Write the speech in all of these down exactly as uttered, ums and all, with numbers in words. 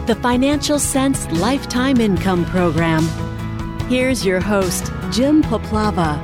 the Financial Sense Lifetime Income Program. Here's your host, Jim Poplava.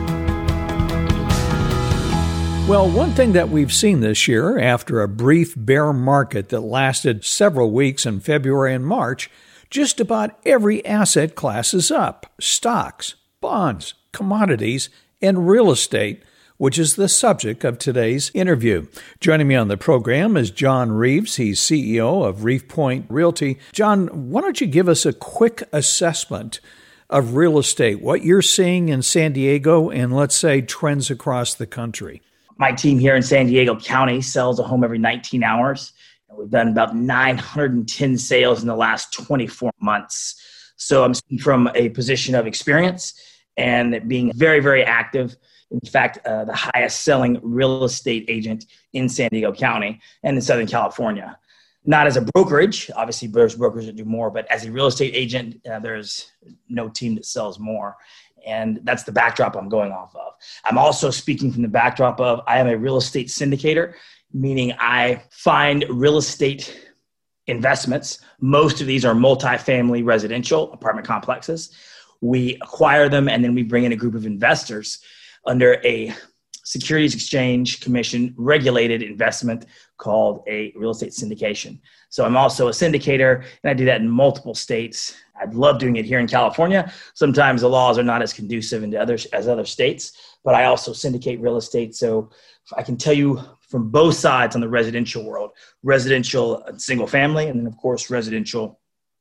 Well, one thing that we've seen this year, after a brief bear market that lasted several weeks in February and March, just about every asset class is up. Stocks, bonds, commodities, and real estate, which is the subject of today's interview. Joining me on the program is John Reeves. He's C E O of Reef Point Realty. John, why don't you give us a quick assessment of real estate, what you're seeing in San Diego, and let's say trends across the country? My team here in San Diego County sells a home every nineteen hours. And we've done about nine hundred ten sales in the last twenty-four months. So I'm speaking from a position of experience and being very, very active. In fact, uh, the highest selling real estate agent in San Diego County and in Southern California. Not as a brokerage, obviously there's brokers that do more, but as a real estate agent, uh, there's no team that sells more. And that's the backdrop I'm going off of. I'm also speaking from the backdrop of I am a real estate syndicator, meaning I find real estate investments. Most of these are multifamily residential apartment complexes. We acquire them and then we bring in a group of investors under a Securities Exchange Commission regulated investment called a real estate syndication. So I'm also a syndicator and I do that in multiple states. I'd love doing it here in California. Sometimes the laws are not as conducive into others as other states, but I also syndicate real estate. So I can tell you from both sides on the residential world, residential and single family, and then of course residential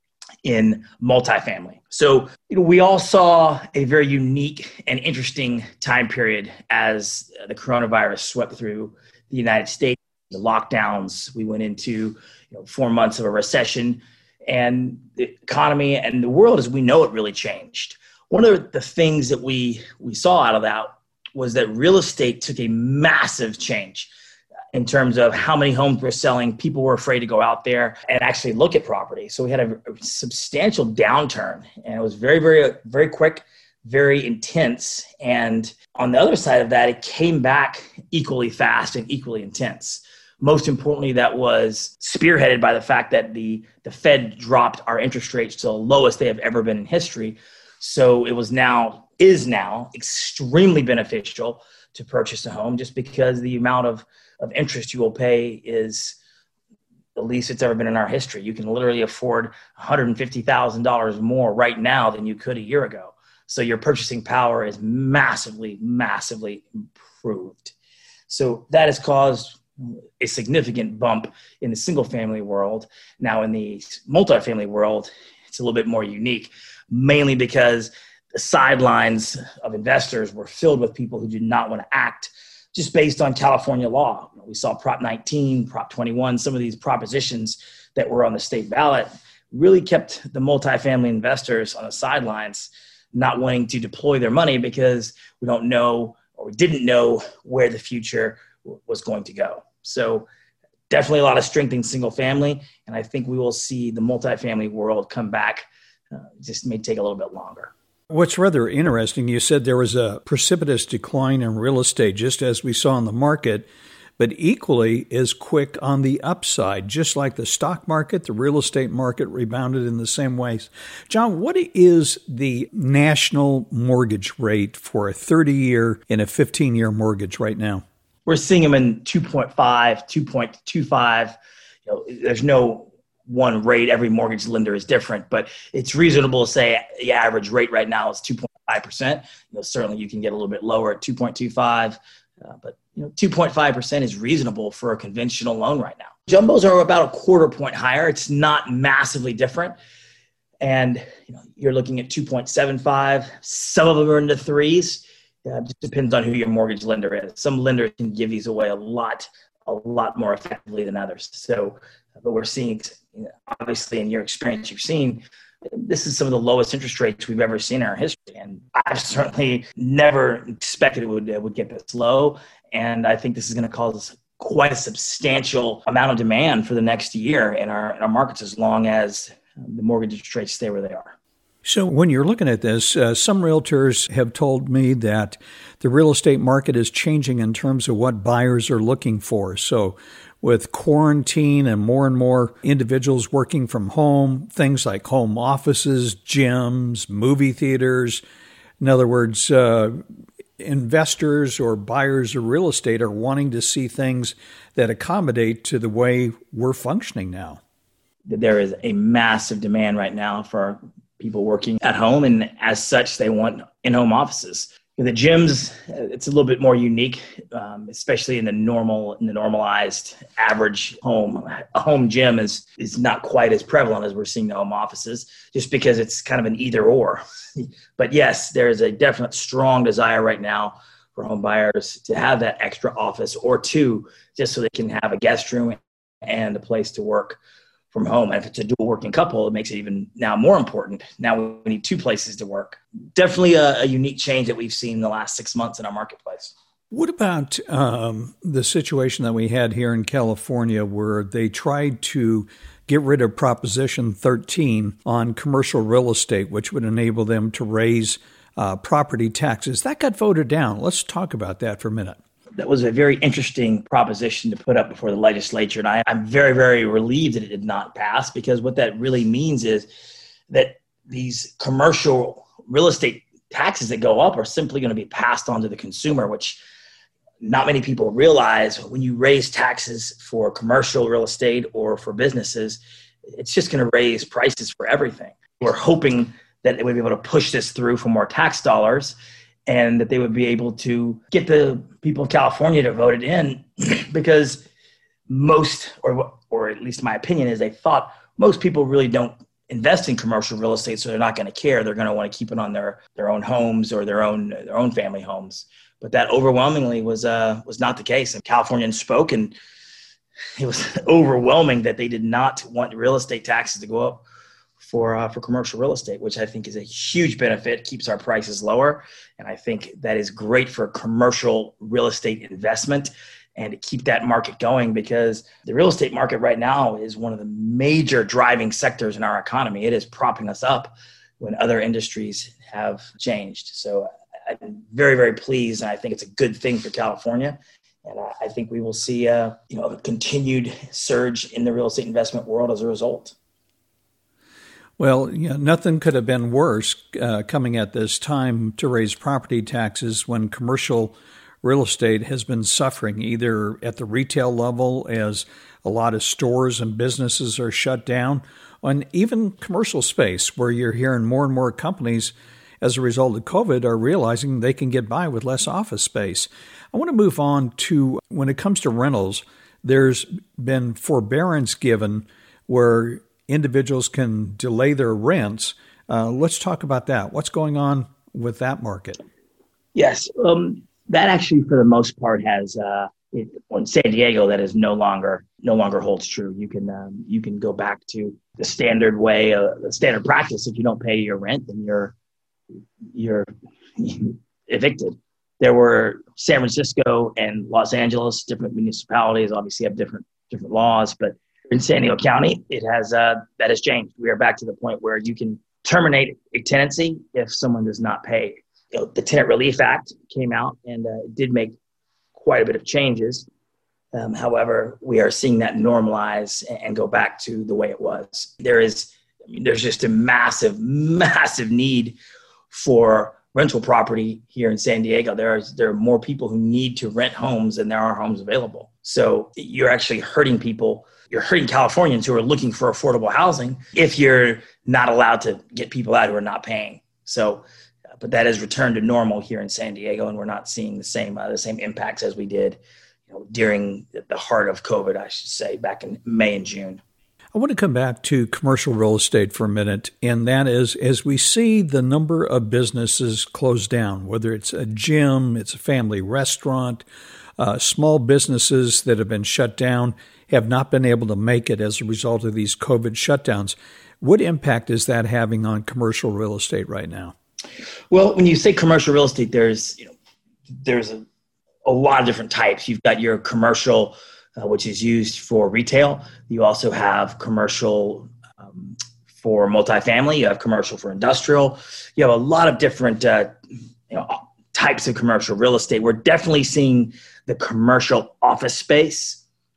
in multifamily. So, you know, we all saw a very unique and interesting time period as the coronavirus swept through the United States, the lockdowns. We went into, you know, four months of a recession, and the economy and the world as we know it really changed. One of the things that we we saw out of that was that real estate took a massive change in terms of how many homes were selling. People were afraid to go out there and actually look at property. So we had a, a substantial downturn, and it was very, very, very quick, very intense. And on the other side of that, it came back equally fast and equally intense. Most importantly, that was spearheaded by the fact that the, the Fed dropped our interest rates to the lowest they have ever been in history. So it was now, is now extremely beneficial to purchase a home just because the amount of of interest you will pay is the least it's ever been in our history. You can literally afford one hundred fifty thousand dollars more right now than you could a year ago. So your purchasing power is massively, massively improved. So that has caused a significant bump in the single family world. Now in the multifamily world, it's a little bit more unique, mainly because the sidelines of investors were filled with people who did not want to act just based on California law. We saw Prop nineteen, Prop twenty-one, some of these propositions that were on the state ballot really kept the multifamily investors on the sidelines, not wanting to deploy their money because we don't know, or we didn't know where the future w- was going to go. So definitely a lot of strength in single family. And I think we will see the multifamily world come back. Uh, just may take a little bit longer. What's rather interesting, you said there was a precipitous decline in real estate, just as we saw in the market, but equally as quick on the upside. Just like the stock market, the real estate market rebounded in the same ways. John, what is the national mortgage rate for a thirty-year and a fifteen-year mortgage right now? We're seeing them in two point five, two point two five. You know, there's no one rate. Every mortgage lender is different, but it's reasonable to say the average rate right now is two point five percent. You know, certainly you can get a little bit lower at two point two five, uh, but you know, two point five percent is reasonable for a conventional loan right now. Jumbos are about a quarter point higher. It's not massively different. And you know, you're looking at two point seven five. Some of them are in the threes. Uh, it just depends on who your mortgage lender is. Some lenders can give these away a lot, a lot more effectively than others. So, but we're seeing, you know, obviously in your experience, you've seen this is some of the lowest interest rates we've ever seen in our history. And I've certainly never expected it would, it would get this low. And I think this is going to cause quite a substantial amount of demand for the next year in our, in our markets, as long as the mortgage interest rates stay where they are. So when you're looking at this, uh, some realtors have told me that the real estate market is changing in terms of what buyers are looking for. So with quarantine and more and more individuals working from home, things like home offices, gyms, movie theaters. In other words, uh, investors or buyers of real estate are wanting to see things that accommodate to the way we're functioning now. There is a massive demand right now for people working at home, and as such, they want in-home offices. The gyms, it's a little bit more unique, um, especially in the normal, in the normalized average home. A home gym is is not quite as prevalent as we're seeing the home offices, just because it's kind of an either or. But yes, there is a definite strong desire right now for home buyers to have that extra office or two, just so they can have a guest room and a place to work from home. And if it's a dual working couple, it makes it even now more important. Now we need two places to work. Definitely a, a unique change that we've seen in the last six months in our marketplace. What about um, the situation that we had here in California where they tried to get rid of Proposition thirteen on commercial real estate, which would enable them to raise uh, property taxes? That got voted down. Let's talk about that for a minute. That was a very interesting proposition to put up before the legislature. And I, I'm very, very relieved that it did not pass, because what that really means is that these commercial real estate taxes that go up are simply going to be passed on to the consumer, which not many people realize. When you raise taxes for commercial real estate or for businesses, it's just going to raise prices for everything. We're hoping that they would be able to push this through for more tax dollars, and that they would be able to get the people of California to vote it in, because most, or or at least my opinion is, they thought most people really don't invest in commercial real estate, so they're not going to care. They're going to want to keep it on their, their own homes or their own their own family homes. But that overwhelmingly was uh was not the case. And Californians spoke, and it was overwhelming that they did not want real estate taxes to go up for uh, for commercial real estate, which I think is a huge benefit, keeps our prices lower. And I think that is great for commercial real estate investment and to keep that market going, because the real estate market right now is one of the major driving sectors in our economy. It is propping us up when other industries have changed. So I'm very, very pleased, and I think it's a good thing for California. And I think we will see a, you know, a continued surge in the real estate investment world as a result. Well, you know, nothing could have been worse uh, coming at this time to raise property taxes when commercial real estate has been suffering, either at the retail level as a lot of stores and businesses are shut down, and even commercial space where you're hearing more and more companies as a result of COVID are realizing they can get by with less office space. I want to move on to, when it comes to rentals, there's been forbearance given where individuals can delay their rents. Uh, let's talk about that. What's going on with that market? Yes, um, that actually, for the most part, has uh, it, in San Diego, that is no longer no longer holds true. You can um, you can go back to the standard way, uh, the standard practice. If you don't pay your rent, then you're you're evicted. There were San Francisco and Los Angeles, different municipalities obviously have different different laws, but in San Diego County, it has uh, that has changed. We are back to the point where you can terminate a tenancy if someone does not pay. You know, the Tenant Relief Act came out and uh, did make quite a bit of changes. Um, however, we are seeing that normalize and go back to the way it was. There is, I mean, there's just a massive, massive need for rental property here in San Diego. There are there are more people who need to rent homes than there are homes available. So you're actually hurting people. You're hurting Californians who are looking for affordable housing if you're not allowed to get people out who are not paying. So, uh, but that has returned to normal here in San Diego, and we're not seeing the same uh, the same impacts as we did, you know, during the heart of COVID, I should say, back in May and June. I want to come back to commercial real estate for a minute, and that is, as we see the number of businesses close down, whether it's a gym, it's a family restaurant, uh, small businesses that have been shut down have not been able to make it as a result of these COVID shutdowns. What impact is that having on commercial real estate right now? Well, when you say commercial real estate, there's you know there's a, a lot of different types. You've got your commercial, uh, which is used for retail. You also have commercial um, for multifamily. You have commercial for industrial. You have a lot of different uh, you know types of commercial real estate. We're definitely seeing the commercial office space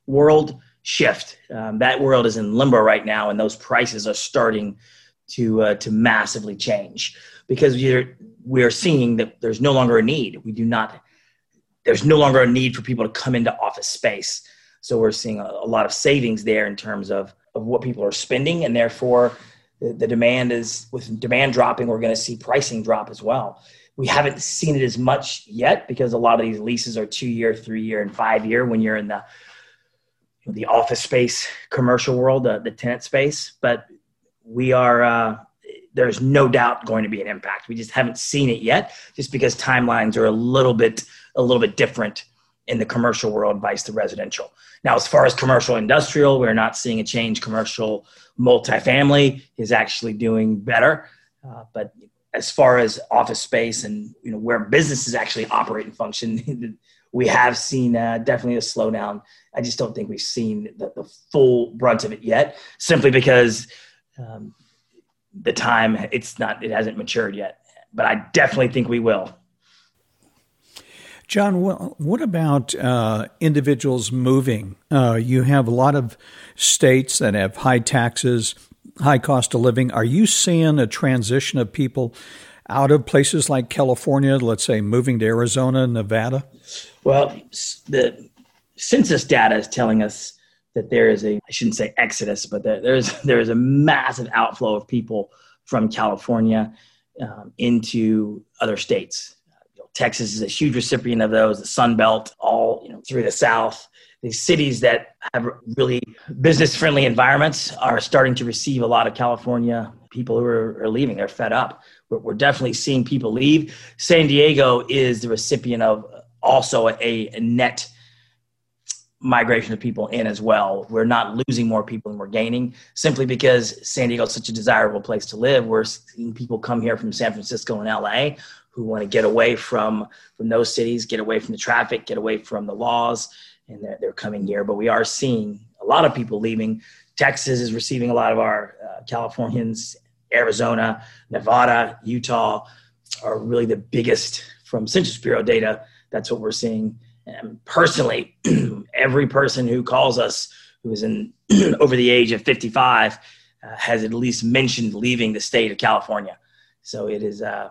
world shift. Um, that world is in limbo right now, and those prices are starting to uh, to massively change because we're we're seeing that there's no longer a need. We do not. There's no longer a need for people to come into office space. So we're seeing a, a lot of savings there in terms of, of what people are spending, and therefore the, the demand is with demand dropping, we're going to see pricing drop as well. We haven't seen it as much yet because a lot of these leases are two year, three year, and five year when you're in the the office space, commercial world, the, the tenant space. But we are, uh, there's no doubt going to be an impact. We just haven't seen it yet just because timelines are a little bit, a little bit different in the commercial world vice the residential. Now, as far as commercial industrial, we're not seeing a change. Commercial multifamily is actually doing better. Uh, but as far as office space and, you know, where businesses actually operate and function, we have seen uh, definitely a slowdown. I just don't think we've seen the, the full brunt of it yet, simply because um, the time it's not, it hasn't matured yet. But I definitely think we will. John, what about uh, individuals moving? Uh, you have a lot of states that have high taxes, high cost of living. Are you seeing a transition of people out of places like California, let's say moving to Arizona, Nevada? Well, the census data is telling us that there is a, I shouldn't say exodus, but there, there's there is a massive outflow of people from California um, into other states. You know, Texas is a huge recipient of those, the Sun Belt, all you know through the South. These cities that have really business-friendly environments are starting to receive a lot of California people who are, are leaving. They're fed up. We're, we're definitely seeing people leave. San Diego is the recipient of also a, a net migration of people in as well. We're not losing more people than we're gaining simply because San Diego is such a desirable place to live. We're seeing people come here from San Francisco and L A who want to get away from, from those cities, get away from the traffic, get away from the laws, and they're, they're coming here. But we are seeing a lot of people leaving. Texas is receiving a lot of our uh, Californians. Arizona, Nevada, Utah are really the biggest from Census Bureau data. That's what we're seeing. And personally, every person who calls us who is in over the age of fifty-five uh, has at least mentioned leaving the state of California. So it is uh,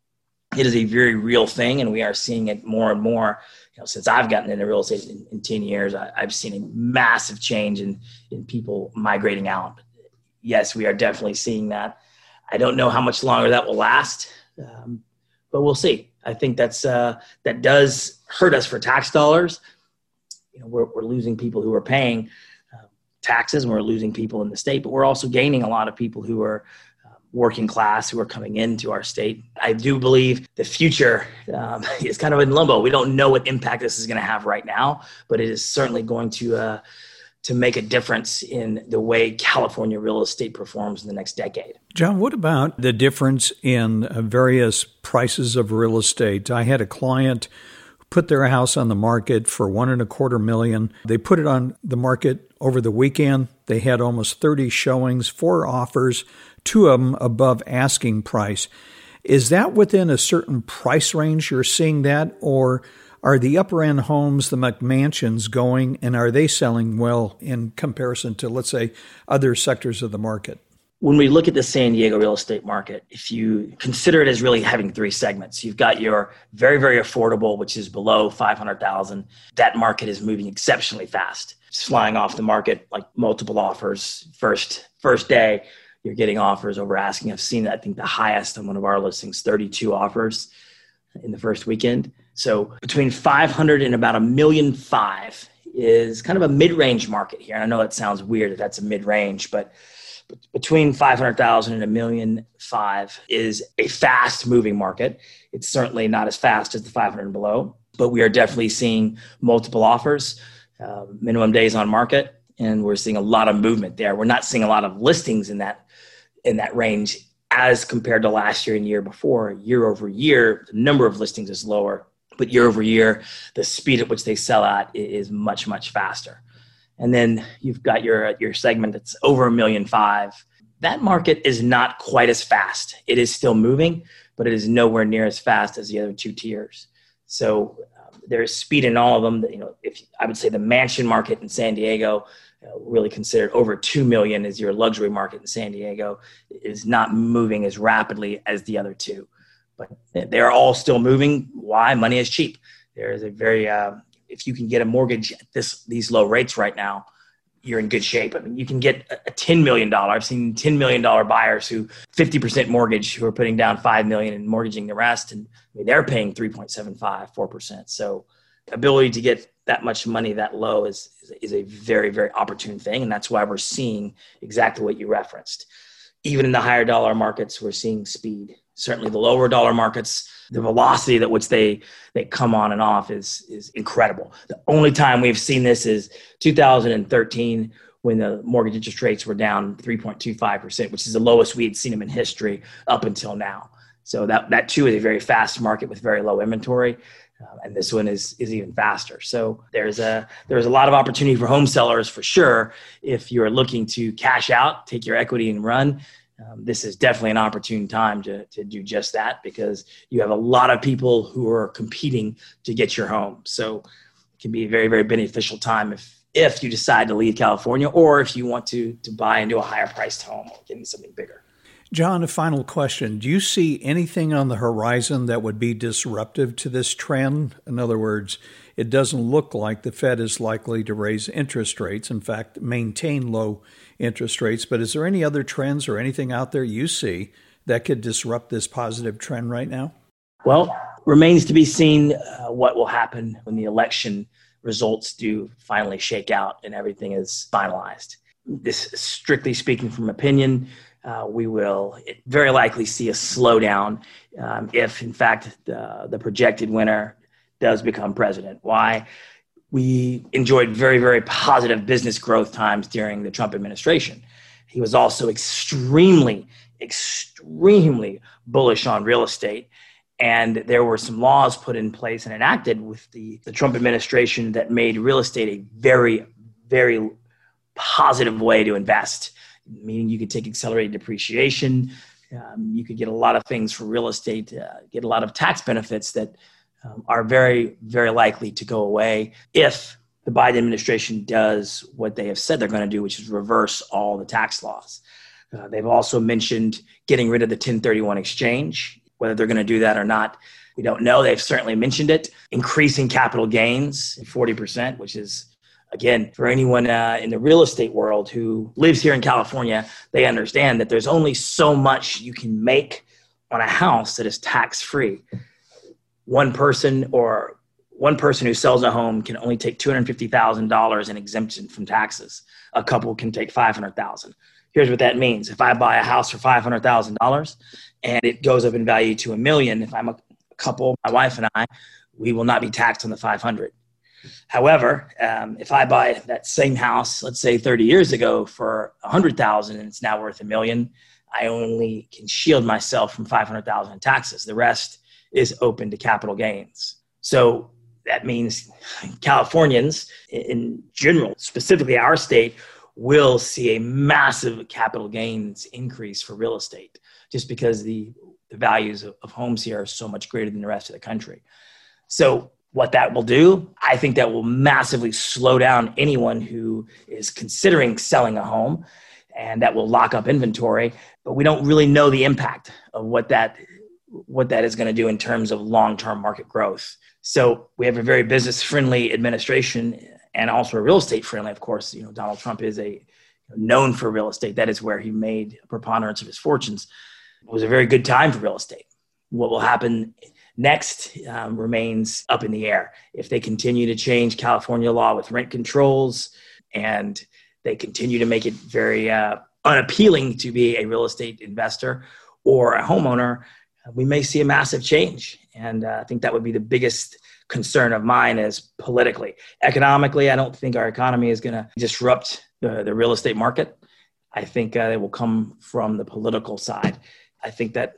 it is a very real thing, and we are seeing it more and more. You know, since I've gotten into real estate in, in ten years, I, I've seen a massive change in in people migrating out. Yes, we are definitely seeing that. I don't know how much longer that will last, um, but we'll see. I think that's uh, that does hurt us for tax dollars. You know, we're, we're losing people who are paying uh, taxes, and we're losing people in the state, but we're also gaining a lot of people who are uh, working class who are coming into our state. I do believe the future um, is kind of in limbo. We don't know what impact this is going to have right now, but it is certainly going to uh, to make a difference in the way California real estate performs in the next decade. John, what about the difference in various prices of real estate? I had a client put their house on the market for one and a quarter million. They put it on the market over the weekend. They had almost thirty showings, four offers, two of them above asking price. Is that within a certain price range you're seeing that, or are the upper end homes, the McMansions, going, and are they selling well in comparison to, let's say, other sectors of the market? When we look at the San Diego real estate market, if you consider it as really having three segments, you've got your very, very affordable, which is below five hundred thousand dollars. That market is moving exceptionally fast. It's flying off the market like multiple offers. First, first day, you're getting offers over asking. I've seen, I think, the highest on one of our listings, thirty-two offers in the first weekend. So between five hundred and about a million five is kind of a mid-range market here. And I know it sounds weird that that's a mid-range, but between five hundred thousand and a million five is a fast moving market. It's certainly not as fast as the five hundred and below, but we are definitely seeing multiple offers, uh, minimum days on market, and we're seeing a lot of movement there. We're not seeing a lot of listings in that in that range as compared to last year and year before. Year over year, the number of listings is lower, but year over year, the speed at which they sell at is much, much faster. And then you've got your your segment that's over a million five. That market is not quite as fast. It is still moving, but it is nowhere near as fast as the other two tiers. So um, there's speed in all of them. You know, if I would say the mansion market in San Diego, uh, really considered over two million is your luxury market in San Diego, is not moving as rapidly as the other two. But they're all still moving. Why? Money is cheap. There is a very, uh, if you can get a mortgage at this, these low rates right now, you're in good shape. I mean, you can get a ten million dollars. I've seen ten million dollars buyers who fifty percent mortgage who are putting down five million dollars and mortgaging the rest. And I mean, they're paying three point seven five, four percent. So ability to get that much money that low is, is, is a very, very opportune thing. And that's why we're seeing exactly what you referenced. Even in the higher dollar markets, we're seeing speed. Certainly the lower dollar markets, the velocity at which they, they come on and off is, is incredible. The only time we've seen this is two thousand thirteen when the mortgage interest rates were down three point two five percent, which is the lowest we had seen them in history up until now. So that, that too is a very fast market with very low inventory. Uh, and this one is is even faster. So there's a there's a lot of opportunity for home sellers for sure. If you're looking to cash out, take your equity and run, um, this is definitely an opportune time to to do just that, because you have a lot of people who are competing to get your home. So it can be a very, very beneficial time if if you decide to leave California, or if you want to to buy into a higher priced home or get into something bigger. John, a final question. Do you see anything on the horizon that would be disruptive to this trend? In other words, it doesn't look like the Fed is likely to raise interest rates, in fact, maintain low interest rates. But is there any other trends or anything out there you see that could disrupt this positive trend right now? Well, remains to be seen uh, what will happen when the election results do finally shake out and everything is finalized. This is strictly speaking from opinion. Uh, we will very likely see a slowdown um, if, in fact, the, the projected winner does become president. Why? We enjoyed very, very positive business growth times during the Trump administration. He was also extremely, extremely bullish on real estate. And there were some laws put in place and enacted with the, the Trump administration that made real estate a very, very positive way to invest. Meaning you could take accelerated depreciation. Um, you could get a lot of things for real estate, uh, get a lot of tax benefits that um, are very, very likely to go away if the Biden administration does what they have said they're going to do, which is reverse all the tax laws. Uh, they've also mentioned getting rid of the ten thirty-one exchange. Whether they're going to do that or not, we don't know. They've certainly mentioned it. Increasing capital gains forty percent, which is, again, for anyone uh, in the real estate world who lives here in California, they understand that there's only so much you can make on a house that is tax-free. One person or one person who sells a home can only take two hundred fifty thousand dollars in exemption from taxes. A couple can take five hundred thousand dollars. Here's what that means. If I buy a house for five hundred thousand dollars and it goes up in value to a million, if I'm a couple, my wife and I, we will not be taxed on the five hundred. However, um, if I buy that same house, let's say thirty years ago for one hundred thousand dollars and it's now worth a million, I only can shield myself from five hundred thousand dollars in taxes. The rest is open to capital gains. So that means Californians in general, specifically our state, will see a massive capital gains increase for real estate just because the, the values of, of homes here are so much greater than the rest of the country. So what that will do, I think that will massively slow down anyone who is considering selling a home, and that will lock up inventory. But we don't really know the impact of what that what that is going to do in terms of long-term market growth. So we have a very business-friendly administration and also a real estate-friendly. Of course, you know, Donald Trump is a known for real estate. That is where he made a preponderance of his fortunes. It was a very good time for real estate. What will happen next um, remains up in the air. If they continue to change California law with rent controls and they continue to make it very uh, unappealing to be a real estate investor or a homeowner, we may see a massive change. And uh, I think that would be the biggest concern of mine is politically. Economically, I don't think our economy is going to disrupt the, the real estate market. I think uh, it will come from the political side. I think that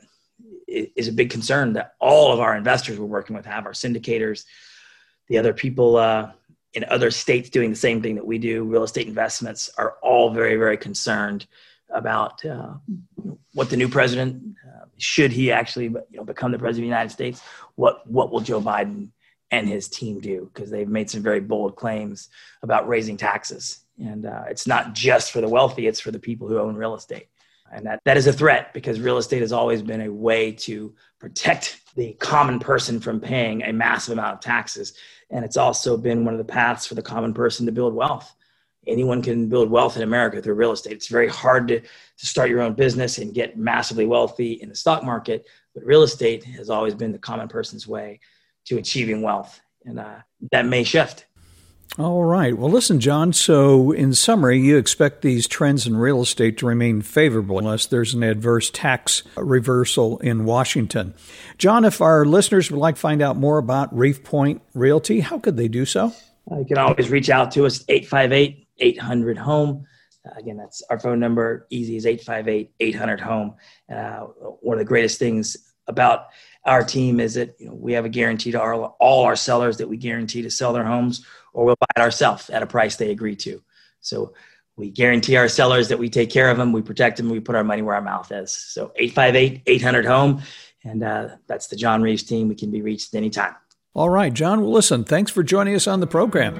is a big concern that all of our investors we're working with have, our syndicators, the other people uh, in other states doing the same thing that we do, real estate investments, are all very, very concerned about uh, what the new president, uh, should he actually you know, become the president of the United States, what, what will Joe Biden and his team do, because they've made some very bold claims about raising taxes. And uh, it's not just for the wealthy, it's for the people who own real estate. And that, that is a threat, because real estate has always been a way to protect the common person from paying a massive amount of taxes. And it's also been one of the paths for the common person to build wealth. Anyone can build wealth in America through real estate. It's very hard to, to start your own business and get massively wealthy in the stock market, but real estate has always been the common person's way to achieving wealth. And uh, that may shift. All right. Well, listen, John, so in summary, you expect these trends in real estate to remain favorable unless there's an adverse tax reversal in Washington. John, if our listeners would like to find out more about Reef Point Realty, how could they do so? Uh, you can always reach out to us, eight five eight, eight hundred, home. Uh, again, that's our phone number. Easy is eight five eight, eight hundred, home. Uh, one of the greatest things about our team is that, you know, we have a guarantee to our, all our sellers that we guarantee to sell their homes, or we'll buy it ourselves at a price they agree to. So we guarantee our sellers that we take care of them, we protect them, we put our money where our mouth is. So eight five eight, eight hundred, home. And uh, that's the John Reeves team. We can be reached anytime. All right, John. Well, listen, thanks for joining us on the program.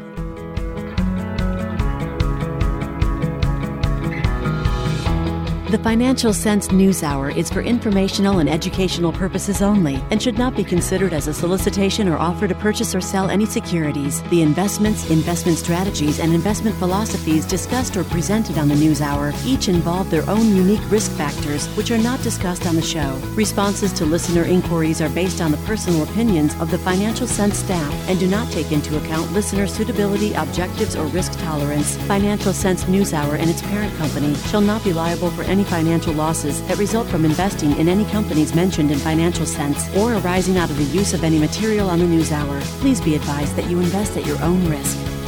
The Financial Sense News Hour is for informational and educational purposes only and should not be considered as a solicitation or offer to purchase or sell any securities. The investments, investment strategies, and investment philosophies discussed or presented on the News Hour each involve their own unique risk factors, which are not discussed on the show. Responses to listener inquiries are based on the personal opinions of the Financial Sense staff and do not take into account listener suitability, objectives, or risk tolerance. Financial Sense News Hour and its parent company shall not be liable for any financial losses that result from investing in any companies mentioned in Financial Sense or arising out of the use of any material on the News Hour. Please be advised that you invest at your own risk.